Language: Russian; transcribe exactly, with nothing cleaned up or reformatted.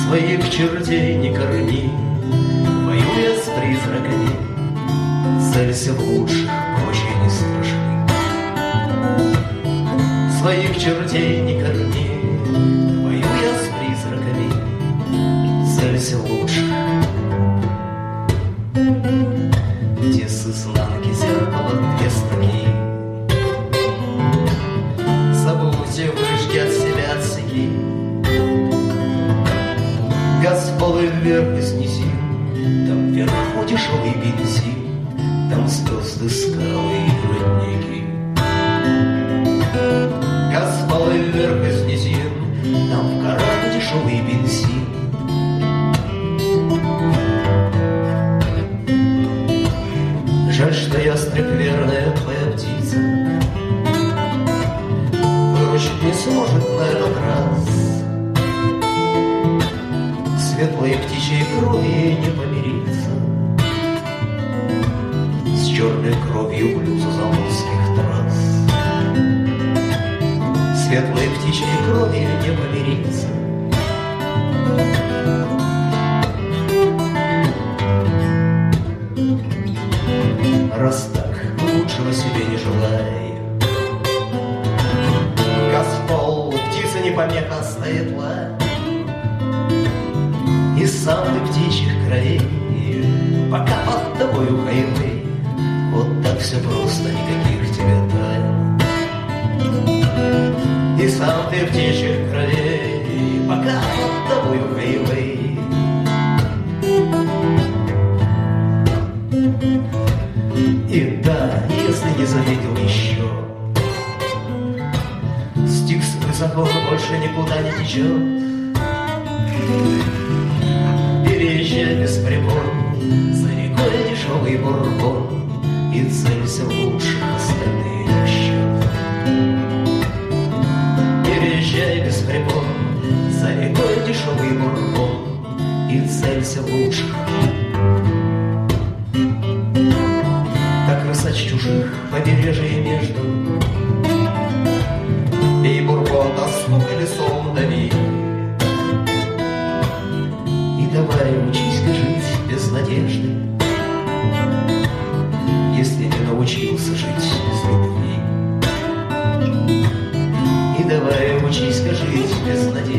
Своих чертей не корми, воюя с призраками, целься в лучших, прочие не страшны. Своих чертей не корми, воюя с призраками, целься в лучших. Где с изнанки зеркала две строки. Забудьте, выжги от себя отсеки. Газ в полы вверх и снеси, там вверху дешевый бензин, там звезды, скалы и родники. Газ в полы вверх и снеси, там в горах дешевый бензин. Жаль, что ястреб верная твоя птица выручить не сможет на этот раз. Светлой птичьей крови не помириться с черной кровью блюза заморских трасс. Светлой птичьей крови не помириться. Раз так, лучшего себе не желай. Госпол, птица не помеха, стоит лай. И сам ты птичьих кровей, пока под тобою хайвей. Вот так все просто, никаких тебе тайн. И сам ты птичьих кровей, пока под тобою хайвей. И да, если не заметил еще, Стикс высоко больше никуда не течет. Переезжай без препон, за рекой дешевый бурбон, и целься в лучших, остальные не в счет. Переезжай без препон, за рекой дешевый бурбон, и целься в лучших. Так красать чужих побережье между, пей бурбон, до стук колесом дави. И давай учись-ка жить без надежды, если не научился жить без любви. И давай учись-ка жить без надежды,